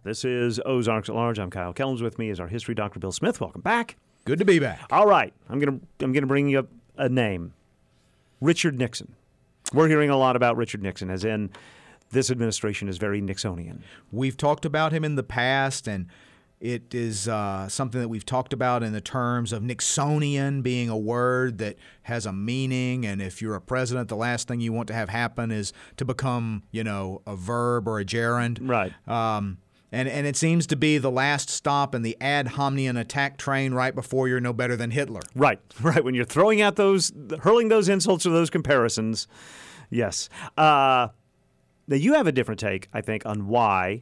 This is Ozarks at Large. I'm Kyle Kellums. With me is our history Dr. Bill Smith. Welcome back. Good to be back. All right, I'm gonna bring you up a name, Richard Nixon. We're hearing a lot about Richard Nixon, as in this administration is very Nixonian. We've talked about him in the past, and it is something that we've talked about in the terms of Nixonian being a word that has a meaning, and if you're a president, the last thing you want to have happen is to become, a verb or a gerund. Right. And it seems to be the last stop in the ad hominem attack train right before you're no better than Hitler. Right. When you're hurling those insults or those comparisons, yes. Now, you have a different take, I think, on why,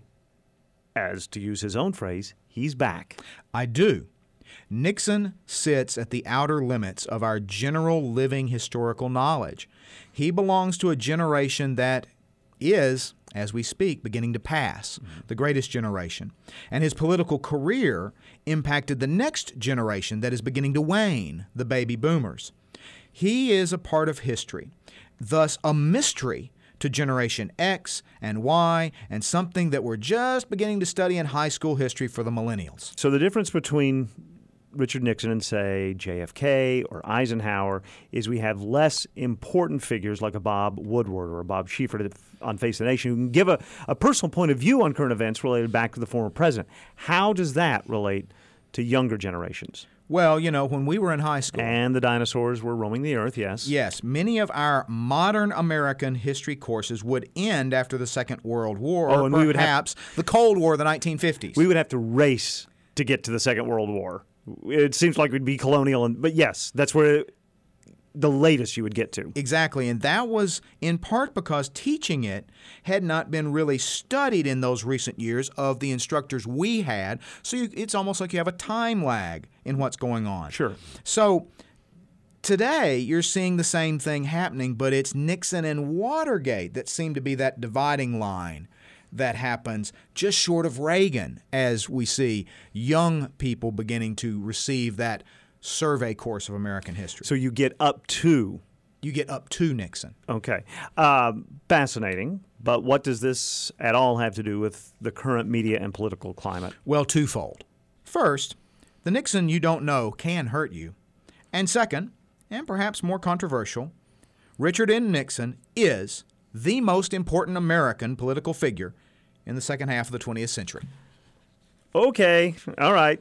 as to use his own phrase, he's back. I do. Nixon sits at the outer limits of our general living historical knowledge. He belongs to a generation that is, as we speak, beginning to pass, the greatest generation. And his political career impacted the next generation that is beginning to wane, the baby boomers. He is a part of history, thus a mystery to Generation X and Y, and something that we're just beginning to study in high school history for the millennials. So the difference between Richard Nixon and, say, JFK or Eisenhower is we have less important figures like a Bob Woodward or a Bob Schieffer on Face the Nation who can give a personal point of view on current events related back to the former president. How does that relate to younger generations? Well, when we were in high school. And the dinosaurs were roaming the earth, yes. Yes, many of our modern American history courses would end after the Second World War, or perhaps the Cold War of the 1950s. We would have to race to get to the Second World War. It seems like we'd be colonial, but yes, that's where the latest you would get to. Exactly, and that was in part because teaching it had not been really studied in those recent years of the instructors we had, so it's almost like you have a time lag in what's going on. Sure. So today you're seeing the same thing happening, but it's Nixon and Watergate that seem to be that dividing line that happens just short of Reagan, as we see young people beginning to receive that survey course of American history. So you get up to Nixon. Okay. Fascinating. But what does this at all have to do with the current media and political climate? Well, twofold. First, the Nixon you don't know can hurt you. And second, and perhaps more controversial, Richard N. Nixon is the most important American political figure in the second half of the 20th century. Okay. All right.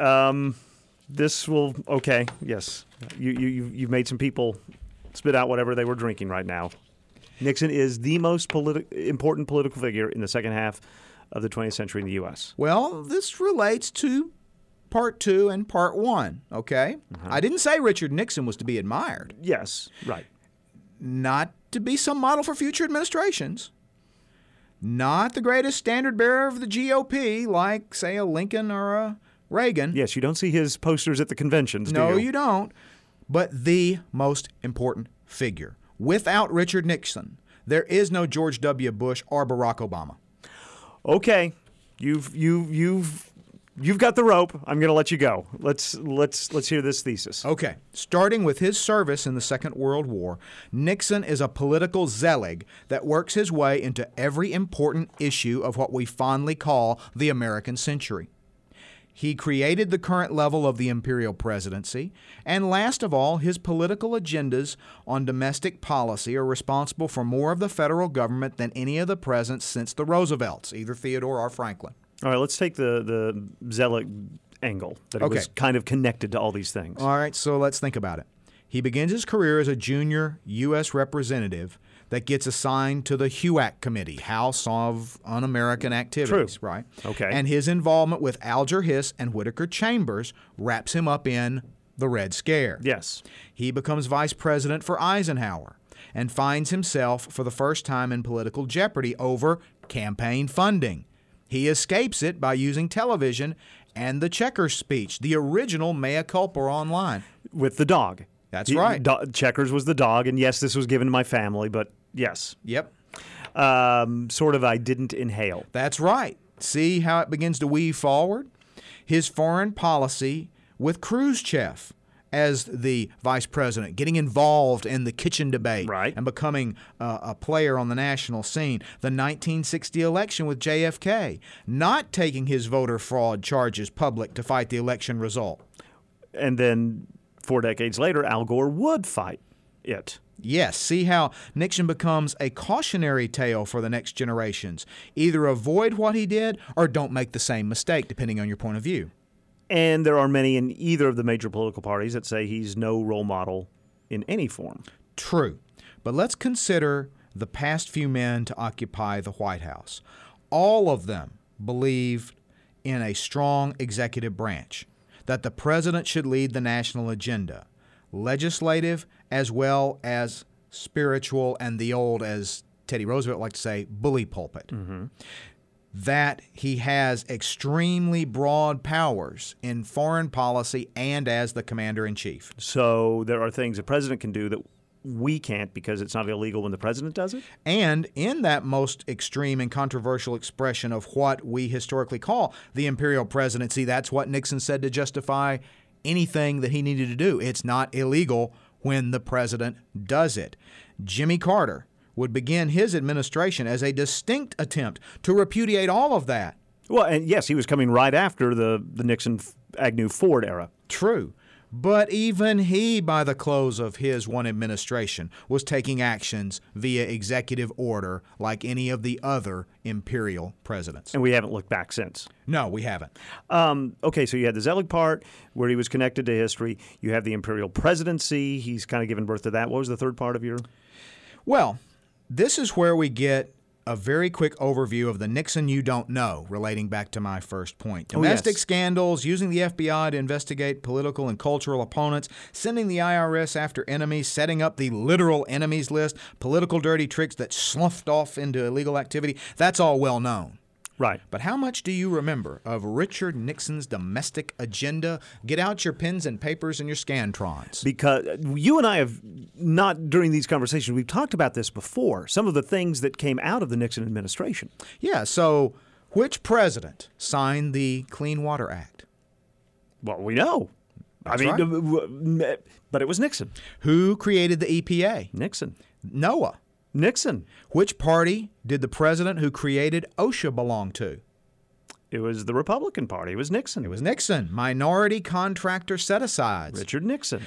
Yes. You've made some people spit out whatever they were drinking right now. Nixon is the most important political figure in the second half of the 20th century in the U.S. Well, this relates to Part 2 and Part 1, okay? I didn't say Richard Nixon was to be admired. Yes, right. Not to be some model for future administrations. Not the greatest standard bearer of the GOP like, say, a Lincoln or a Reagan. Yes, you don't see his posters at the conventions, do you? No, you don't. But the most important figure. Without Richard Nixon, there is no George W. Bush or Barack Obama. Okay, you've got the rope. I'm going to let you go. Let's hear this thesis. Okay, starting with his service in the Second World War, Nixon is a political zealot that works his way into every important issue of what we fondly call the American century. He created the current level of the imperial presidency, and last of all, his political agendas on domestic policy are responsible for more of the federal government than any of the presidents since the Roosevelts, either Theodore or Franklin. All right, let's take the zealot angle, that it was kind of connected to all these things. All right, so let's think about it. He begins his career as a junior U.S. representative that gets assigned to the HUAC Committee, House of Un-American Activities. True. Right? Okay. And his involvement with Alger Hiss and Whittaker Chambers wraps him up in the Red Scare. Yes. He becomes vice president for Eisenhower and finds himself for the first time in political jeopardy over campaign funding. He escapes it by using television and the Checkers speech, the original mea culpa online. With the dog. That's right. Checkers was the dog, and yes, this was given to my family, but yes. Yep. Sort of I didn't inhale. That's right. See how it begins to weave forward? His foreign policy with Khrushchev as the vice president, getting involved in the kitchen debate Right. and becoming a player on the national scene. The 1960 election with JFK, not taking his voter fraud charges public to fight the election result. And then 4 decades later, Al Gore would fight it. Yes, see how Nixon becomes a cautionary tale for the next generations. Either avoid what he did or don't make the same mistake, depending on your point of view. And there are many in either of the major political parties that say he's no role model in any form. True. But let's consider the past few men to occupy the White House. All of them believed in a strong executive branch, that the president should lead the national agenda, legislative as well as spiritual and the old, as Teddy Roosevelt liked to say, bully pulpit. That he has extremely broad powers in foreign policy and as the commander-in-chief. So there are things the president can do that we can't because it's not illegal when the president does it? And in that most extreme and controversial expression of what we historically call the imperial presidency, that's what Nixon said to justify anything that he needed to do. It's not illegal when the president does it. Jimmy Carter would begin his administration as a distinct attempt to repudiate all of that. Well, and yes, he was coming right after the Nixon-Agnew-Ford era. True. But even he, by the close of his one administration, was taking actions via executive order like any of the other imperial presidents. And we haven't looked back since. No, we haven't. Okay, so you had the Zelig part where he was connected to history. You have the imperial presidency. He's kind of given birth to that. What was the third part of your... Well, this is where we get a very quick overview of the Nixon you don't know, relating back to my first point. Domestic scandals, using the FBI to investigate political and cultural opponents, sending the IRS after enemies, setting up the literal enemies list, political dirty tricks that sloughed off into illegal activity. That's all well known. Right. But how much do you remember of Richard Nixon's domestic agenda? Get out your pens and papers and your Scantrons. Because you and I have not, during these conversations, we've talked about this before, some of the things that came out of the Nixon administration. Yeah, so which president signed the Clean Water Act? Well, we know. That's But it was Nixon. Who created the EPA? Nixon. NOAA. Nixon. Which party did the president who created OSHA belong to? It was the Republican Party. It was Nixon. It was Nixon. Minority contractor set-asides. Richard Nixon.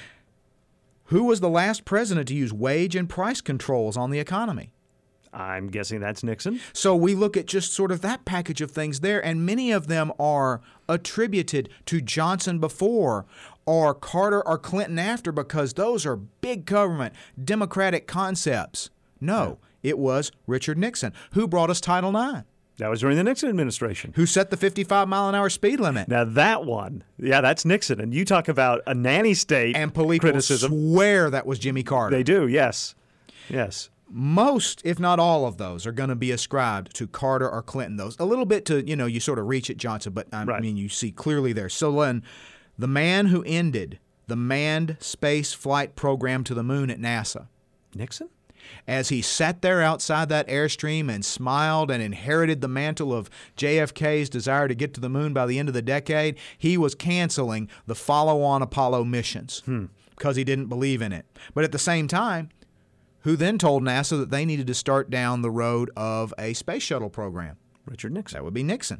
Who was the last president to use wage and price controls on the economy? I'm guessing that's Nixon. So we look at just sort of that package of things there, and many of them are attributed to Johnson before or Carter or Clinton after because those are big government, democratic concepts. No, it was Richard Nixon. Who brought us Title IX? That was during the Nixon administration. Who set the 55-mile-an-hour speed limit? Now that one, yeah, that's Nixon. And you talk about a nanny state and people criticism. Swear that was Jimmy Carter. They do, yes. Yes. Most, if not all of those, are going to be ascribed to Carter or Clinton. Those a little bit to, you sort of reach at Johnson, but I mean, you see clearly there. So then, the man who ended the manned space flight program to the moon at NASA. Nixon? As he sat there outside that Airstream and smiled and inherited the mantle of JFK's desire to get to the moon by the end of the decade, he was canceling the follow-on Apollo missions because he didn't believe in it. But at the same time, who then told NASA that they needed to start down the road of a space shuttle program? Richard Nixon. That would be Nixon.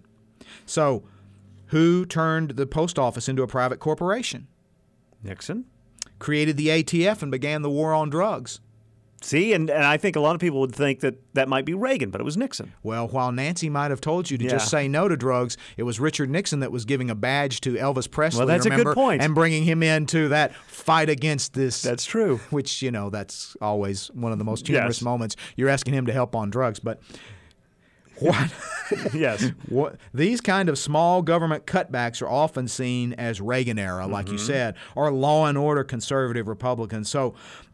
So who turned the post office into a private corporation? Nixon. Created the ATF and began the war on drugs. See, and I think a lot of people would think that might be Reagan, but it was Nixon. Well, while Nancy might have told you to just say no to drugs, it was Richard Nixon that was giving a badge to Elvis Presley, well, that's a good point. And bringing him into that fight against this. That's true. Which, that's always one of the most humorous moments. You're asking him to help on drugs, but what? Yes. These kind of small government cutbacks are often seen as Reagan era, like you said, or law and order conservative Republicans. So,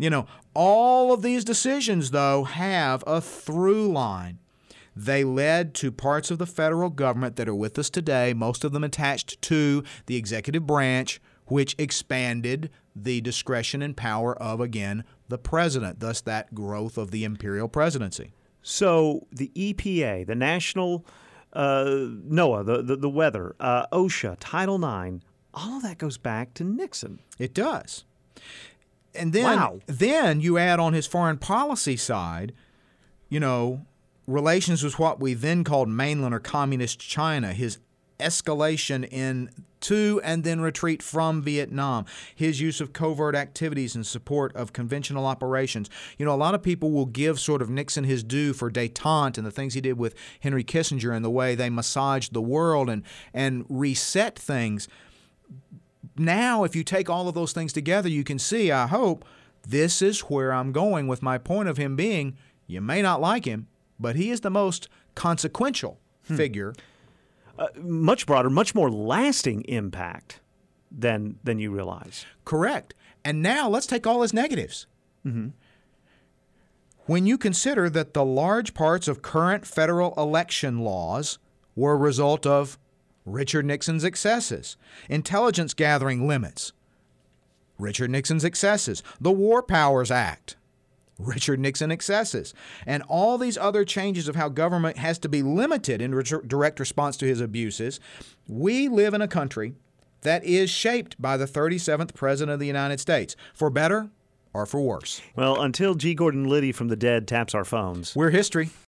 all of these decisions, though, have a through line. They led to parts of the federal government that are with us today, most of them attached to the executive branch, which expanded the discretion and power of, again, the president, thus that growth of the imperial presidency. So the EPA, the National NOAA, the weather, OSHA, Title IX, All of that goes back to Nixon. It does. And Wow. then you add on his foreign policy side, relations with what we then called mainland or communist China, his escalation into and then retreat from Vietnam, his use of covert activities in support of conventional operations. A lot of people will give sort of Nixon his due for détente and the things he did with Henry Kissinger and the way they massaged the world and reset things. Now, if you take all of those things together, you can see, I hope, this is where I'm going with my point of him being, you may not like him, but he is the most consequential figure. Much broader, much more lasting impact than you realize. Correct. And now let's take all his negatives. Mm-hmm. When you consider that the large parts of current federal election laws were a result of Richard Nixon's excesses, intelligence gathering limits, Richard Nixon's excesses, the War Powers Act, Richard Nixon excesses, and all these other changes of how government has to be limited in direct response to his abuses, we live in a country that is shaped by the 37th President of the United States, for better or for worse. Well, until G. Gordon Liddy from the dead taps our phones. We're history.